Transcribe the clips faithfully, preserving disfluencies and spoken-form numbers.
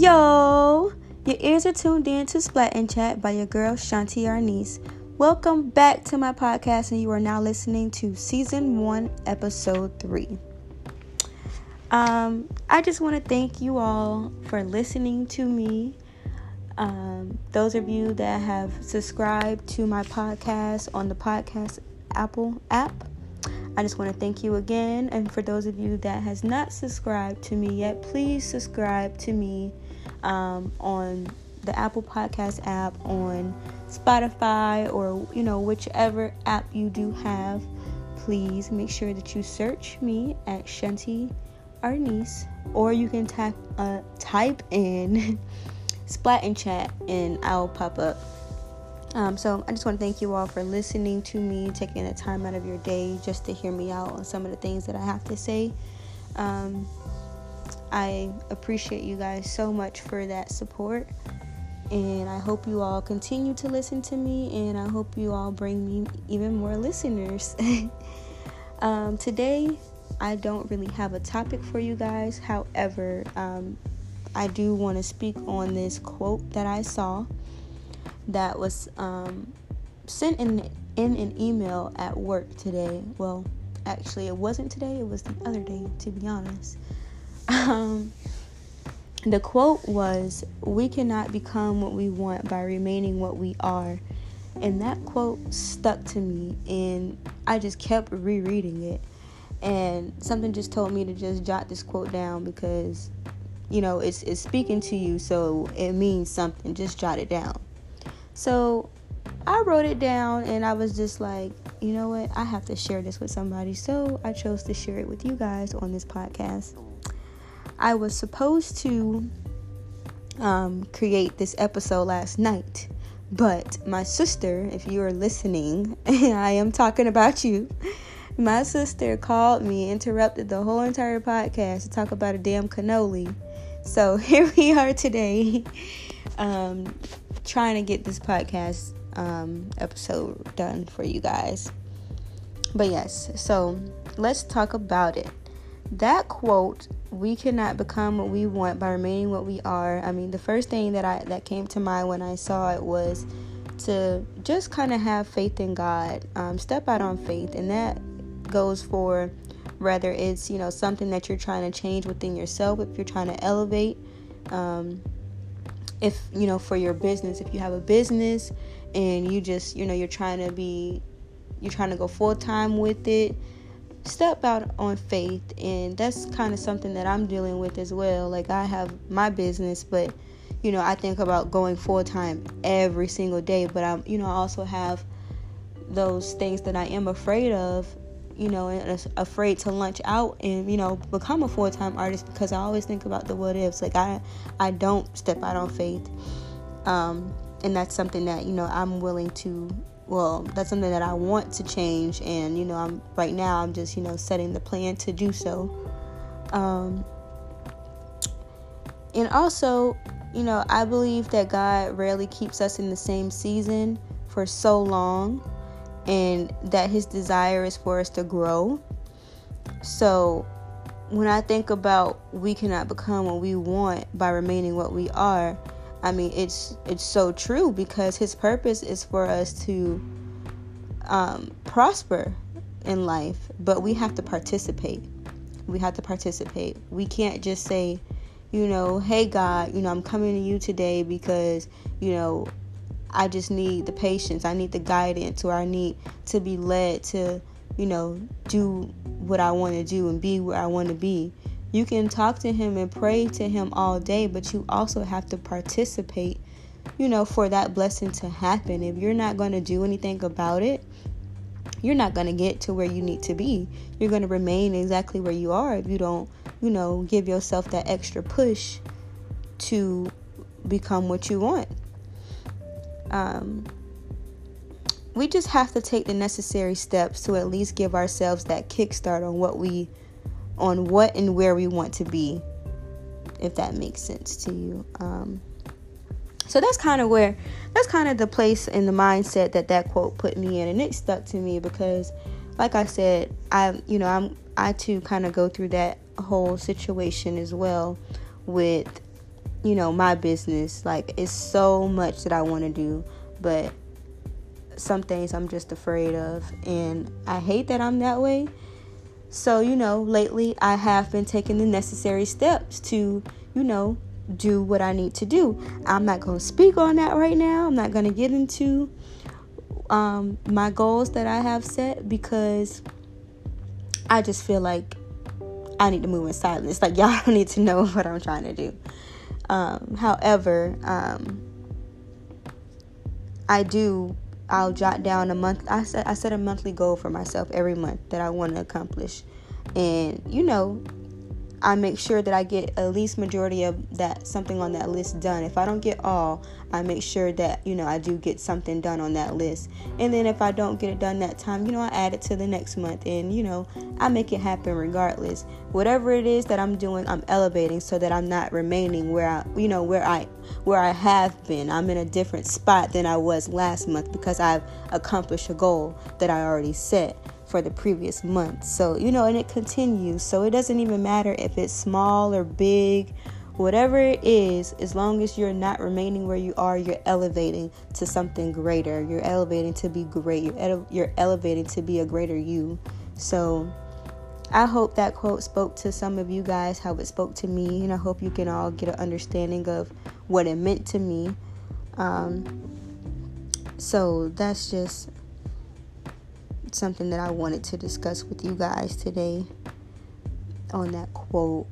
Yo, your ears are tuned in to Splat and Chat by your girl Shanti Arnice. Welcome back to my podcast, and you are now listening to season one, episode three. Um, I just want to thank you all for listening to me. Um, those of you that have subscribed to my podcast on the podcast Apple app, I just want to thank you again. And for those of you that has not subscribed to me yet, please subscribe to me um, on the Apple Podcast app, on Spotify, or, you know, whichever app you do have. Please make sure that you search me at Shanti Arnice, or you can type, uh, type in Splat and Chat and I'll pop up. Um, so I just want to thank you all for listening to me, taking the time out of your day just to hear me out on some of the things that I have to say. Um, I appreciate you guys so much for that support, and I hope you all continue to listen to me, and I hope you all bring me even more listeners. um, today, I don't really have a topic for you guys. However, um, I do want to speak on this quote that I saw that was um, sent in in an email at work today. Well, actually, it wasn't today. It was the other day, to be honest. Um, the quote was, "We cannot become what we want by remaining what we are." And that quote stuck to me, and I just kept rereading it. And something just told me to just jot this quote down because, you know, it's it's speaking to you, so it means something. Just jot it down. So I wrote it down, and I was just like, you know what? I have to share this with somebody. So I chose to share it with you guys on this podcast. I was supposed to um, create this episode last night, but my sister, if you are listening, I am talking about you. My sister called me, interrupted the whole entire podcast to talk about a damn cannoli. So here we are today. Um, trying to get this podcast um, episode done for you guys. But yes, so let's talk about it. That quote, "We cannot become what we want by remaining what we are." I mean, the first thing that I that came to mind when I saw it was to just kind of have faith in God, um, step out on faith, and that goes for whether it's, you know, something that you're trying to change within yourself, if you're trying to elevate, um, if, you know, for your business, if you have a business and you just, you know, you're trying to be, you're trying to go full time with it, step out on faith. And that's kind of something that I'm dealing with as well. Like, I have my business, but, you know, I think about going full time every single day, but I'm, you know, I also have those things that I am afraid of, you know, and afraid to launch out and, you know, become a full-time artist, because I always think about the what ifs. Like, I I don't step out on faith, um and that's something that, you know, I'm willing to, well, that's something that I want to change. And, you know, I'm right now I'm just, you know, setting the plan to do so. Um and also, you know, I believe that God rarely keeps us in the same season for so long, and that his desire is for us to grow. So when I think about we cannot become what we want by remaining what we are, I mean, it's it's so true, because his purpose is for us to um, prosper in life, but we have to participate. We have to participate. We can't just say, you know, hey, God, you know, I'm coming to you today because, you know, I just need the patience. I need the guidance, or I need to be led to, you know, do what I want to do and be where I want to be. You can talk to him and pray to him all day, but you also have to participate, you know, for that blessing to happen. If you're not going to do anything about it, you're not going to get to where you need to be. You're going to remain exactly where you are if you don't, you know, give yourself that extra push to become what you want. Um, we just have to take the necessary steps to at least give ourselves that kickstart on what we, on what and where we want to be, if that makes sense to you. Um, so that's kind of where, that's kind of the place and the mindset that that quote put me in, and it stuck to me because, like I said, I, you know, I'm, I too kind of go through that whole situation as well with you know, my business. Like, it's so much that I want to do, but some things I'm just afraid of, and I hate that I'm that way. So, you know, lately I have been taking the necessary steps to, you know, do what I need to do. I'm not going to speak on that right now. I'm not going to get into um, my goals that I have set, because I just feel like I need to move in silence. Like, y'all don't need to know what I'm trying to do. Um, however, um, I do I'll jot down a month. I set, I set a monthly goal for myself every month that I want to accomplish. And, you know, I make sure that I get at least majority of that, something on that list done. If I don't get all, I make sure that, you know, I do get something done on that list. And then if I don't get it done that time, you know, I add it to the next month, and, you know, I make it happen regardless. Whatever it is that I'm doing, I'm elevating so that I'm not remaining where I, you know, where I, where I have been. I'm in a different spot than I was last month, because I've accomplished a goal that I already set for the previous month. So, you know, and it continues. So it doesn't even matter if it's small or big, whatever it is, as long as you're not remaining where you are, you're elevating to something greater. You're elevating to be great. You're, ele- you're elevating to be a greater you. So I hope that quote spoke to some of you guys how it spoke to me, and I hope you can all get an understanding of what it meant to me. Um, so that's just something that I wanted to discuss with you guys today on that quote.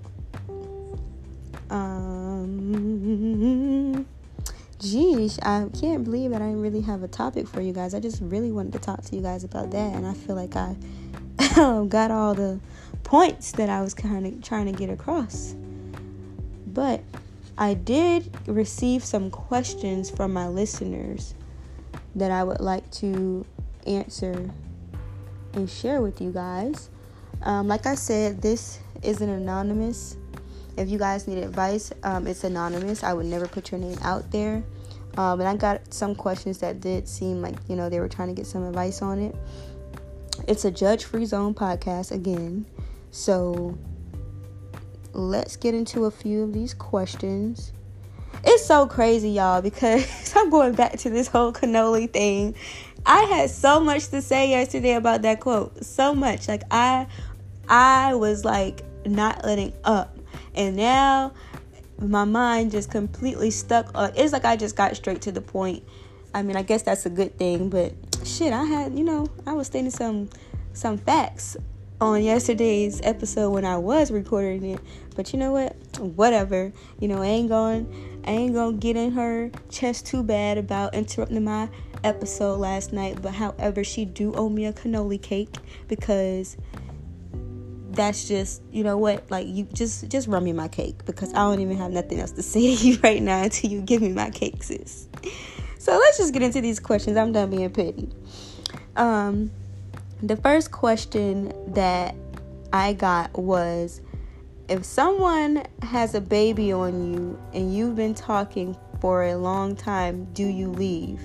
Um, geez, I can't believe that I didn't really have a topic for you guys. I just really wanted to talk to you guys about that, and I feel like I got all the points that I was kind of trying to get across. But I did receive some questions from my listeners that I would like to answer and share with you guys. Um, like I said, this is an anonymous. If you guys need advice, um, it's anonymous. I would never put your name out there. Um, and I got some questions that did seem like, you know, they were trying to get some advice on it. It's a judge-free zone podcast again. So let's get into a few of these questions. It's so crazy, y'all, because I'm going back to this whole cannoli thing. I had so much to say yesterday about that quote. So much. Like, I I was, like, not letting up. And now my mind just completely stuck. Uh, it's like I just got straight to the point. I mean, I guess that's a good thing. But, shit, I had, you know, I was stating some, some facts on yesterday's episode when I was recording it. But you know what? Whatever. You know, I ain't going, I ain't going to get in her chest too bad about interrupting my episode last night. But however, she do owe me a cannoli cake, because that's just, you know what, like, you just just run me my cake, because I don't even have nothing else to say to you right now until you give me my cake, sis. So let's just get into these questions. I'm done being petty. Um the first question that I got was, if someone has a baby on you and you've been talking for a long time, do you leave?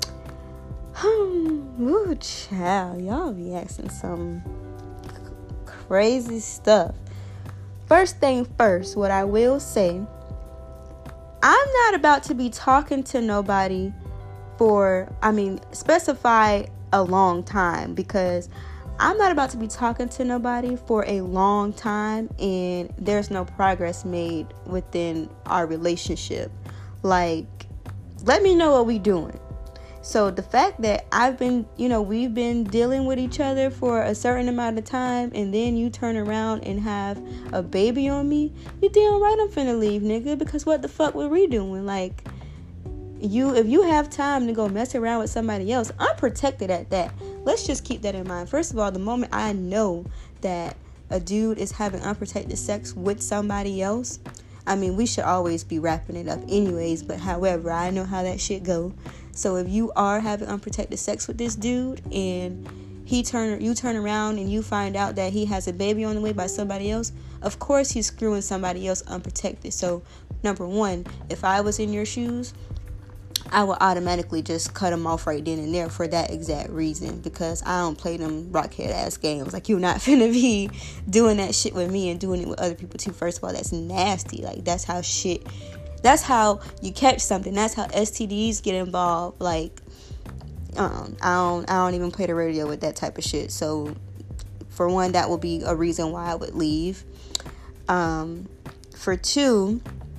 Ooh, child, y'all be asking some crazy stuff. First thing first, what I will say, I'm not about to be talking to nobody for, I mean, specify a long time, because I'm not about to be talking to nobody for a long time and there's no progress made within our relationship. Like, let me know what we doing. So the fact that I've been, you know, we've been dealing with each other for a certain amount of time, and then you turn around and have a baby on me, you damn right I'm finna leave, nigga, because what the fuck were we doing? Like, you, if you have time to go mess around with somebody else, I'm protected at that. Let's just keep that in mind. First of all, the moment I know that a dude is having unprotected sex with somebody else, I mean, we should always be wrapping it up anyways, but however, I know how that shit go. So if you are having unprotected sex with this dude and he turn you turn around and you find out that he has a baby on the way by somebody else, of course he's screwing somebody else unprotected. So number one, if I was in your shoes, I would automatically just cut him off right then and there for that exact reason, because I don't play them rockhead ass games. Like, you're not finna be doing that shit with me and doing it with other people too. First of all, that's nasty. Like, that's how shit That's how you catch something. That's how S T Ds get involved. Like, um, I don't, I don't even play the radio with that type of shit. So, for one, that would be a reason why I would leave. Um, for two,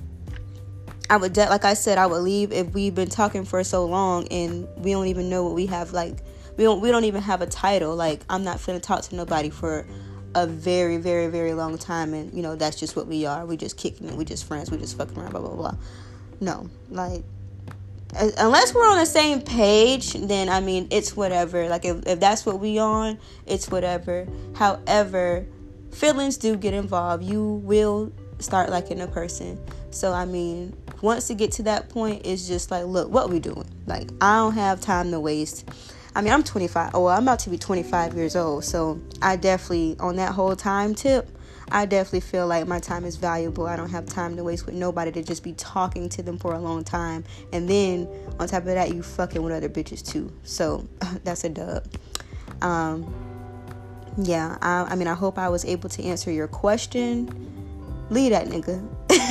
I would, de- like I said, I would leave if we've been talking for so long and we don't even know what we have. Like, we don't, we don't even have a title. Like, I'm not finna talk to nobody for a very, very, very long time, and you know that's just what we are. We just kicking it. We just friends. We just fucking around. Blah blah blah. No, like unless we're on the same page, then I mean it's whatever. Like if if that's what we on, it's whatever. However, feelings do get involved. You will start liking a person. So I mean, once you get to that point, it's just like, look, what we doing? Like I don't have time to waste. I mean, I'm twenty-five. Oh, I'm about to be twenty-five years old. So I definitely, on that whole time tip, I definitely feel like my time is valuable. I don't have time to waste with nobody to just be talking to them for a long time. And then on top of that, you fucking with other bitches too. So that's a dub. Um, yeah, I, I mean, I hope I was able to answer your question. Leave that nigga.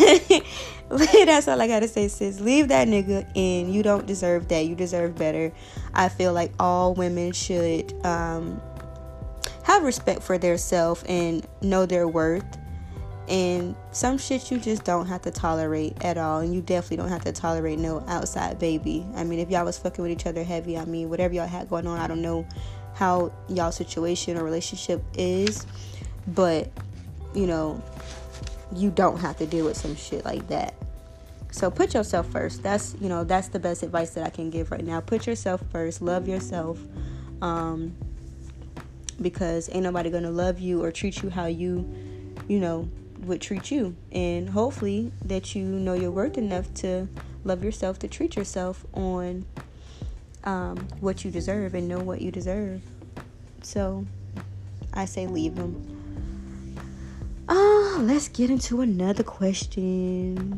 That's all I gotta say, sis. Leave that nigga, and you don't deserve that. You deserve better. I feel like all women should um, have respect for their self and know their worth. And some shit you just don't have to tolerate at all. And you definitely don't have to tolerate no outside baby. I mean, if y'all was fucking with each other heavy, I mean, whatever y'all had going on, I don't know how y'all situation or relationship is, but you know, you don't have to deal with some shit like that. So put yourself first. That's, you know, that's the best advice that I can give right now. Put yourself first. Love yourself. Um, because ain't nobody gonna love you or treat you how you, you know, would treat you. And hopefully that you know your worth enough to love yourself, to treat yourself on um, what you deserve and know what you deserve. So I say leave them. Uh, let's get into another question.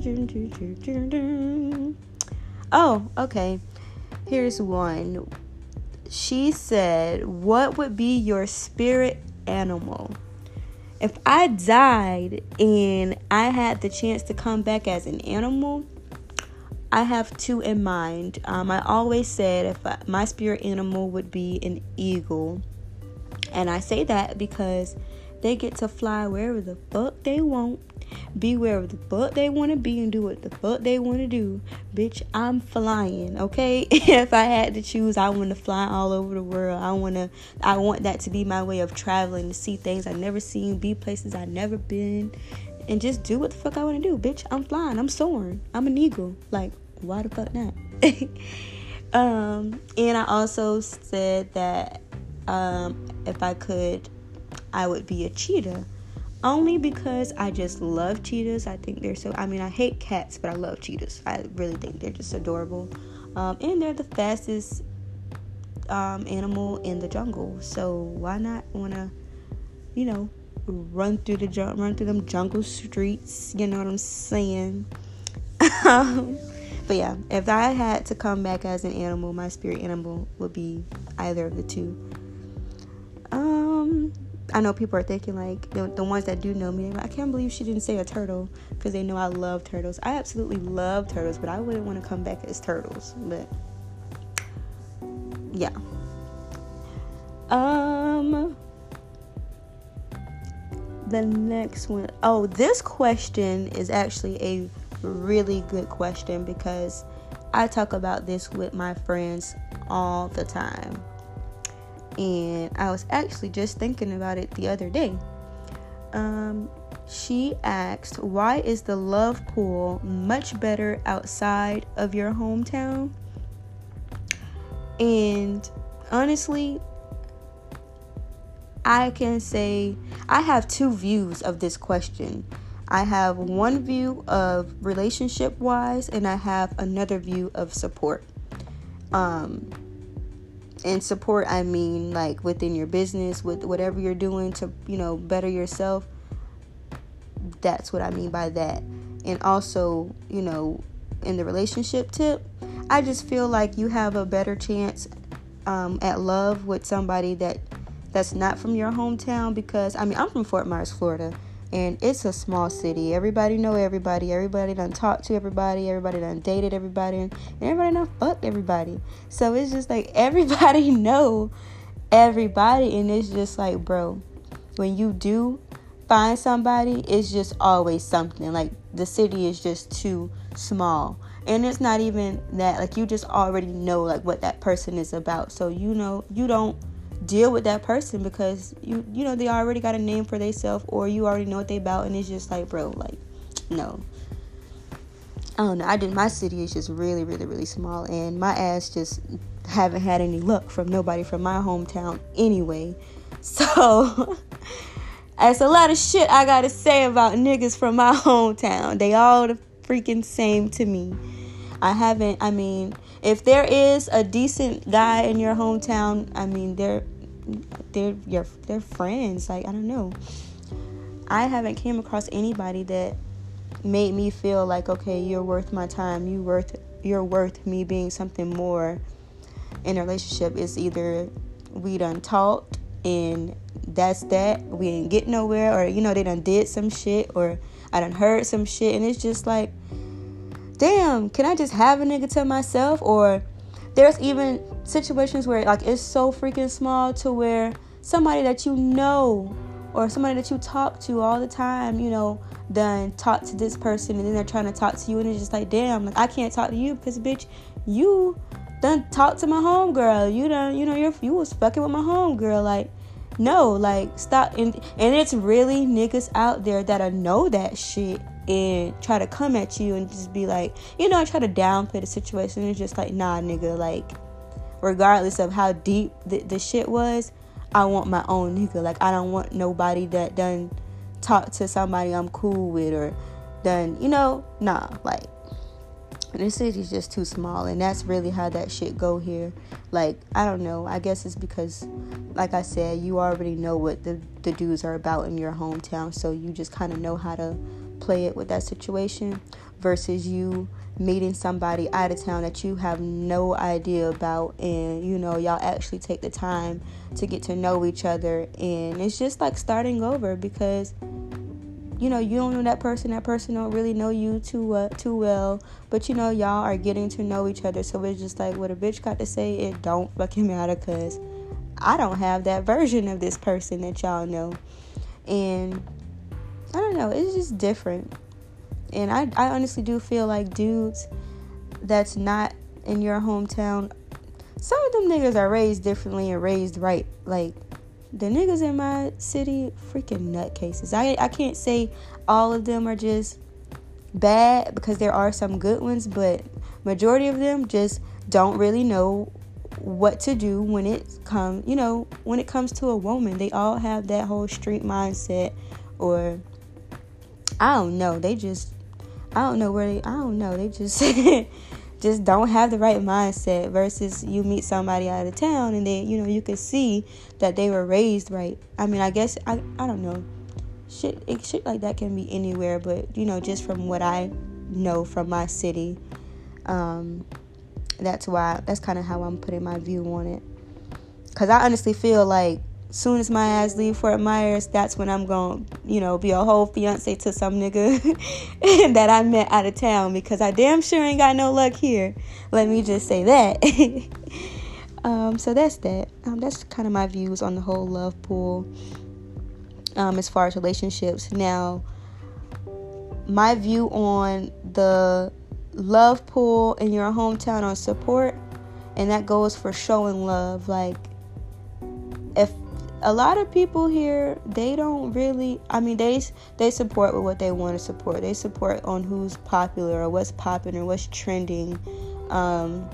Oh, okay. Here's one. She said, what would be your spirit animal? If I died and I had the chance to come back as an animal, I have two in mind. Um, I always said if I, my spirit animal would be an eagle. And I say that because they get to fly wherever the fuck they want, be wherever the fuck they want to be, and do what the fuck they want to do. Bitch, I'm flying, okay? If I had to choose, I want to fly all over the world. I want to, I want that to be my way of traveling, to see things I've never seen, be places I've never been, and just do what the fuck I want to do. Bitch, I'm flying. I'm soaring. I'm an eagle. Like, why the fuck not? um, and I also said that um, if I could, I would be a cheetah, only because I just love cheetahs. I think they're so, I mean, I hate cats, but I love cheetahs. I really think they're just adorable. Um, and they're the fastest um, animal in the jungle. So why not want to, you know, run through the jun- run through them jungle streets? You know what I'm saying? um, but yeah, if I had to come back as an animal, my spirit animal would be either of the two. Um... I know people are thinking, like, the, the ones that do know me, like, I can't believe she didn't say a turtle, because they know I love turtles. I absolutely love turtles, but I wouldn't want to come back as turtles. But yeah. Um, the next one. Oh, this question is actually a really good question, because I talk about this with my friends all the time. And I was actually just thinking about it the other day. Um, she asked, why is the love pool much better outside of your hometown? And honestly, I can say I have two views of this question. I have one view of relationship wise, and I have another view of support. Um, And support, I mean, like, within your business, with whatever you're doing to, you know, better yourself. That's what I mean by that. And also, you know, in the relationship tip, I just feel like you have a better chance um, at love with somebody that that's not from your hometown. Because, I mean, I'm from Fort Myers, Florida. And it's a small city. Everybody know everybody. Everybody done talked to everybody. Everybody done dated everybody. And everybody done fucked everybody. So it's just like everybody know everybody. And it's just like, bro, when you do find somebody, it's just always something. Like, the city is just too small. And it's not even that. Like, you just already know, like, what that person is about. So, you know, you don't deal with that person because you you know they already got a name for themselves, or you already know what they about, and it's just like, bro, like, no. I don't know. I did my city is just really, really, really small, and my ass just haven't had any luck from nobody from my hometown anyway. So that's a lot of shit I gotta say about niggas from my hometown. They all the freaking same to me. I haven't, I mean, if there is a decent guy in your hometown, I mean, they're, they're, your, they're friends. Like, I don't know. I haven't came across anybody that made me feel like, okay, you're worth my time. You worth, you're worth me being something more in a relationship. It's either we done talked and that's that. We ain't get nowhere, or, you know, they done did some shit, or I done heard some shit, and it's just like, damn, can I just have a nigga to myself? Or there's even situations where, like, it's so freaking small to where somebody that you know or somebody that you talk to all the time, you know, done talk to this person, and then they're trying to talk to you, and it's just like, damn, like, I can't talk to you because, bitch, you done talk to my homegirl. You done, you know, you're, you was fucking with my homegirl. Like, no, like, stop. And, and it's really niggas out there that'll know that shit and try to come at you and just be like, you know, try to downplay the situation. It's just like, nah, nigga, like, regardless of how deep the, the shit was, I want my own nigga. Like, I don't want nobody that done talk to somebody I'm cool with, or done, you know, nah, like, this city's just too small, and that's really how that shit go here. Like, I don't know, I guess it's because, like I said, you already know what the, the dudes are about in your hometown, so you just kind of know how to play it with that situation, versus you meeting somebody out of town that you have no idea about, and, you know, y'all actually take the time to get to know each other, and it's just like starting over because, you know, you don't know that person, that person don't really know you too uh, too well, but, you know, y'all are getting to know each other. So it's just like, what a bitch got to say, it don't fucking matter, because I don't have that version of this person that y'all know. And I don't know, it's just different. And I, I honestly do feel like dudes that's not in your hometown, some of them niggas are raised differently and raised right. Like, the niggas in my city, freaking nutcases. I, I can't say all of them are just bad, because there are some good ones, but majority of them just don't really know what to do when it come, you know, when it comes to a woman. They all have that whole street mindset, or I don't know, they just, I don't know where they, I don't know, they just just don't have the right mindset, versus you meet somebody out of town and they, you know, you can see that they were raised right. I mean, I guess, I, I don't know, shit, it, shit like that can be anywhere, but, you know, just from what I know from my city, um, that's why, that's kind of how I'm putting my view on it, because I honestly feel like soon as my ass leave Fort Myers, that's when I'm gonna, you know, be a whole fiance to some nigga that I met out of town, because I damn sure ain't got no luck here. Let me just say that. um, so that's that. Um, that's kind of my views on the whole love pool, um, as far as relationships. Now, my view on the love pool in your hometown on support, and that goes for showing love. Like, if a lot of people here, they don't really, I mean, they they support with what they want to support. They support on who's popular or what's popping or what's trending. Um,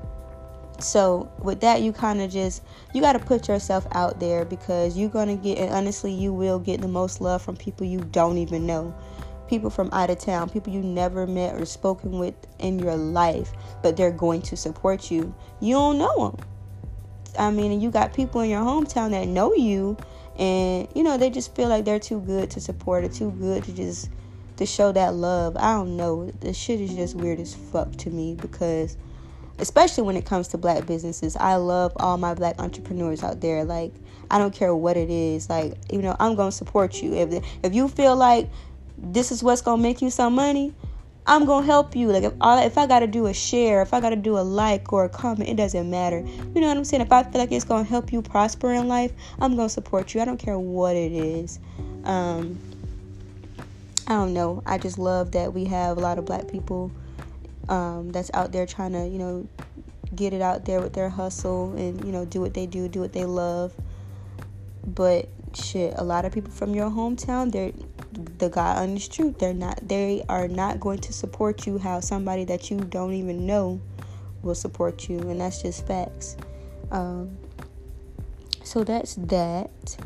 so with that, you kind of just, you got to put yourself out there, because you're going to get, and honestly, you will get the most love from people you don't even know. People from out of town, people you never met or spoken with in your life, but they're going to support you. You don't know them. I mean, you got people in your hometown that know you, and, you know, they just feel like they're too good to support or too good to just to show that love. I don't know. The shit is just weird as fuck to me, because especially when it comes to black businesses, I love all my black entrepreneurs out there. Like, I don't care what it is. Like, you know, I'm going to support you. If if you feel like this is what's going to make you some money, I'm going to help you. Like, if, all, if I got to do a share, if I got to do a like or a comment, it doesn't matter. You know what I'm saying? If I feel like it's going to help you prosper in life, I'm going to support you. I don't care what it is. Um, I don't know. I just love that we have a lot of black people um, that's out there trying to, you know, get it out there with their hustle and, you know, do what they do, do what they love. But shit, a lot of people from your hometown, they're the God honest truth. They're not. They are not going to support you how somebody that you don't even know will support you, and that's just facts. Um, so that's that.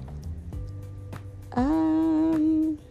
Um,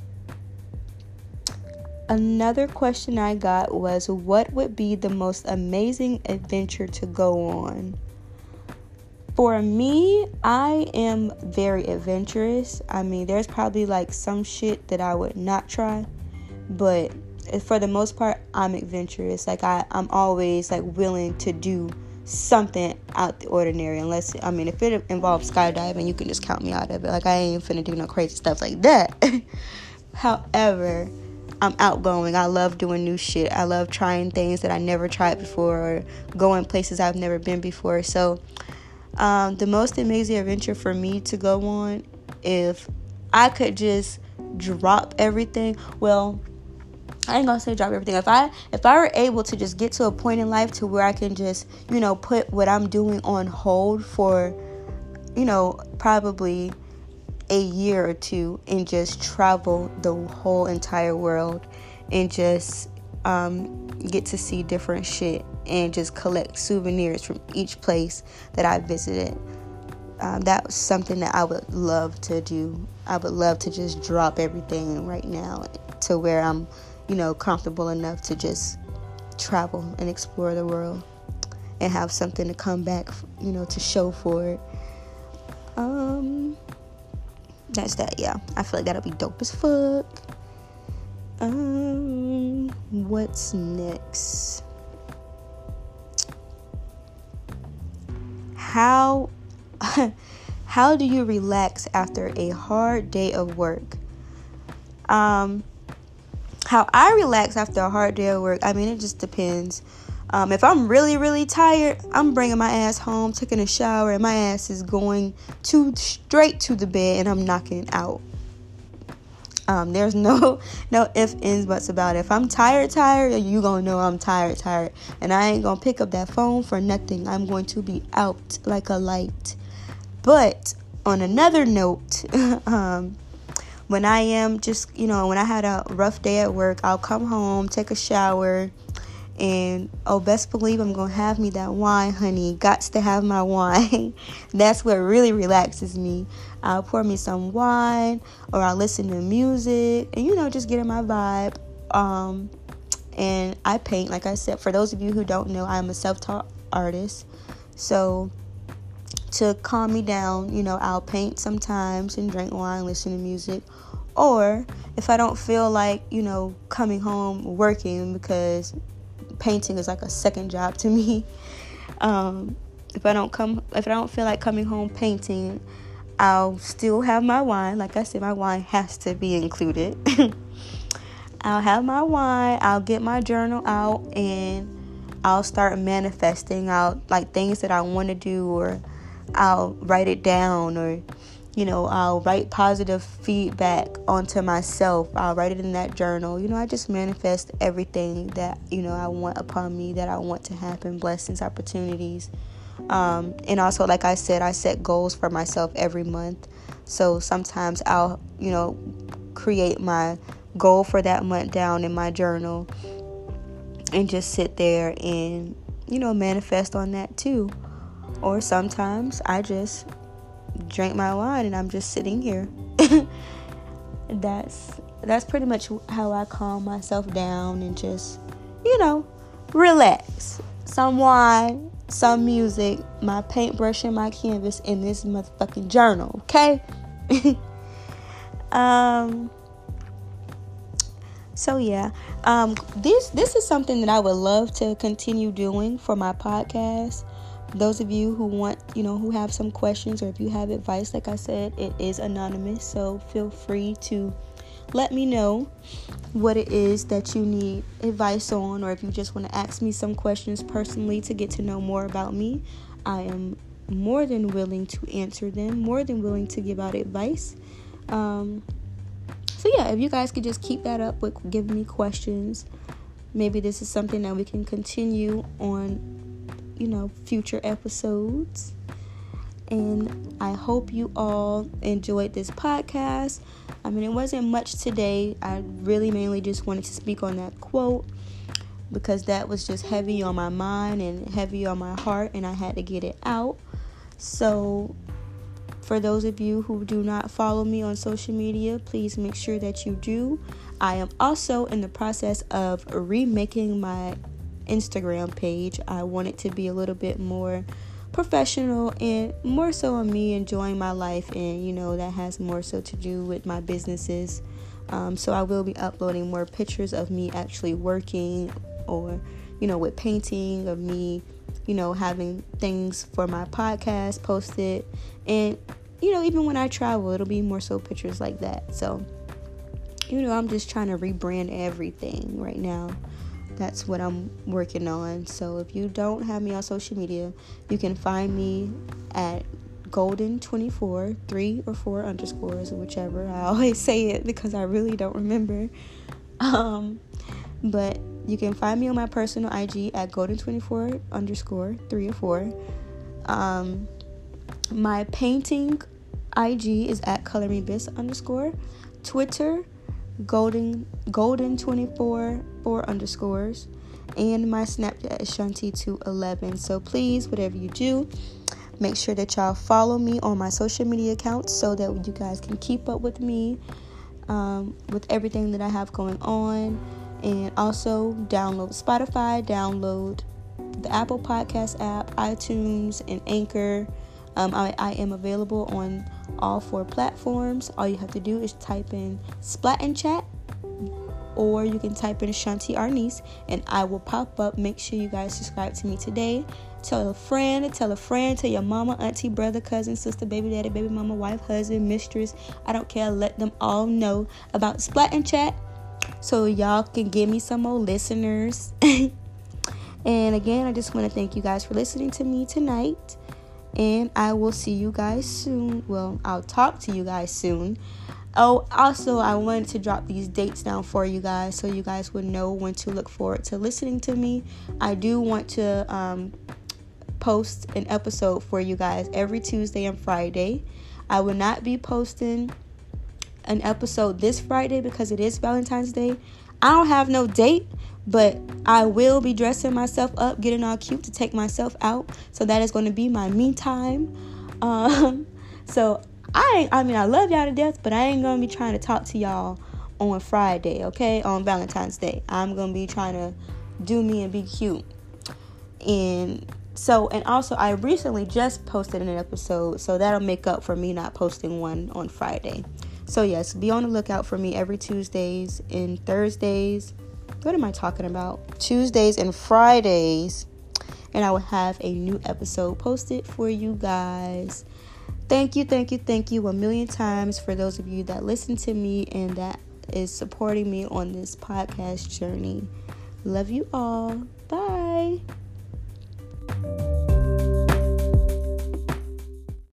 another question I got was, what would be the most amazing adventure to go on? For me, I am very adventurous. I mean, there's probably like some shit that I would not try, but for the most part, I'm adventurous. Like I, I'm always like willing to do something out the ordinary. Unless, I mean, if it involves skydiving, you can just count me out of it. Like I ain't finna do no crazy stuff like that. However, I'm outgoing. I love doing new shit. I love trying things that I never tried before or going places I've never been before. So Um, the most amazing adventure for me to go on, if I could just drop everything, well, I ain't gonna say drop everything. If I if I were able to just get to a point in life to where I can just, you know, put what I'm doing on hold for, you know, probably a year or two and just travel the whole entire world and just um, get to see different shit and just collect souvenirs from each place that I visited. Um, that was something that I would love to do. I would love to just drop everything right now to where I'm, you know, comfortable enough to just travel and explore the world and have something to come back, you know, to show for it. Um, that's that, yeah. I feel like that'll be dope as fuck. Um, what's next? How how do you relax after a hard day of work? Um, how I relax after a hard day of work, I mean, it just depends. Um, if I'm really, really tired, I'm bringing my ass home, taking a shower, and my ass is going to straight to the bed, and I'm knocking out. Um, there's no no ifs, ands, buts about it. If I'm tired, tired, you gonna know I'm tired, tired. And I ain't gonna pick up that phone for nothing. I'm going to be out like a light. But on another note, um, when I am just, you know, when I had a rough day at work, I'll come home, take a shower, and oh, best believe I'm gonna have me that wine, honey. Gots to have my wine. That's what really relaxes me. I'll pour me some wine, or I'll listen to music, and you know, just get in my vibe. Um, and I paint, like I said. For those of you who don't know, I'm a self-taught artist. So to calm me down, you know, I'll paint sometimes and drink wine, listen to music. Or if I don't feel like, you know, coming home working, because painting is like a second job to me. Um, if I don't come, if I don't feel like coming home painting, I'll still have my wine. Like I said, my wine has to be included. I'll have my wine. I'll get my journal out and I'll start manifesting out like things that I want to do, or I'll write it down, or you know, I'll write positive feedback onto myself. I'll write it in that journal. You know, I just manifest everything that, you know, I want upon me, that I want to happen, blessings, opportunities. Um, and also, like I said, I set goals for myself every month. So sometimes I'll, you know, create my goal for that month down in my journal and just sit there and, you know, manifest on that too. Or sometimes I just drink my wine and I'm just sitting here. that's that's pretty much how I calm myself down and just, you know, relax. Some wine, some music, my paintbrush and my canvas in this motherfucking journal, okay? um so yeah, um this this is something that I would love to continue doing for my podcast. those of you who want, you know, who have some questions, or if you have advice, like I said, it is anonymous. So feel free to let me know what it is that you need advice on, or if you just want to ask me some questions personally to get to know more about me. I am more than willing to answer them, more than willing to give out advice. Um, so yeah, if you guys could just keep that up with giving me questions, maybe this is something that we can continue on, you know, future episodes. And I hope you all enjoyed this podcast. I mean, it wasn't much today. I really mainly just wanted to speak on that quote because that was just heavy on my mind and heavy on my heart, and I had to get it out. So for those of you who do not follow me on social media, please make sure that you do. I am also in the process of remaking my Instagram page. I want it to be a little bit more professional and more so on me enjoying my life, and you know that has more so to do with my businesses. Um, so I will be uploading more pictures of me actually working, or you know with painting, of me you know having things for my podcast posted, and you know even when I travel, it'll be more so pictures like that. So you know I'm just trying to rebrand everything right now. That's what I'm working on. So if you don't have me on social media, you can find me at golden twenty-four, three or four underscores, or whichever. I always say it because I really don't remember. Um, but you can find me on my personal I G at golden twenty-four underscore three or four. Um, my painting I G is at colormebiss underscore. Twitter, golden golden twenty-four four underscores, and my Snapchat is shanti two eleven. So please, whatever you do, make sure that y'all follow me on my social media accounts so that you guys can keep up with me, um, with everything that I have going on. And also download Spotify, download the Apple Podcast app, iTunes, and Anchor. Um, I, I am available on all four platforms. All you have to do is type in Splat and Chat, or you can type in Shanti Arnice, and I will pop up. Make sure you guys subscribe to me today. Tell a friend, tell a friend, tell your mama, auntie, brother, cousin, sister, baby daddy, baby mama, wife, husband, mistress. I don't care. Let them all know about Splat and Chat so y'all can give me some more listeners. And again, I just want to thank you guys for listening to me tonight. And I will see you guys soon. Well, I'll talk to you guys soon. Oh, also, I wanted to drop these dates down for you guys so you guys would know when to look forward to listening to me. I do want to um, post an episode for you guys every Tuesday and Friday. I will not be posting an episode this Friday because it is Valentine's Day. I don't have no date, but I will be dressing myself up, getting all cute to take myself out. So that is going to be my me time. Um, so I, I mean, I love y'all to death, but I ain't going to be trying to talk to y'all on Friday, okay? On Valentine's Day. I'm going to be trying to do me and be cute. And so, and also, I recently just posted an episode, so that'll make up for me not posting one on Friday. So yes, be on the lookout for me every Tuesdays and Thursdays. What am I talking about? Tuesdays and Fridays. And I will have a new episode posted for you guys. Thank you, thank you, thank you a million times for those of you that listen to me and that is supporting me on this podcast journey. Love you all. Bye.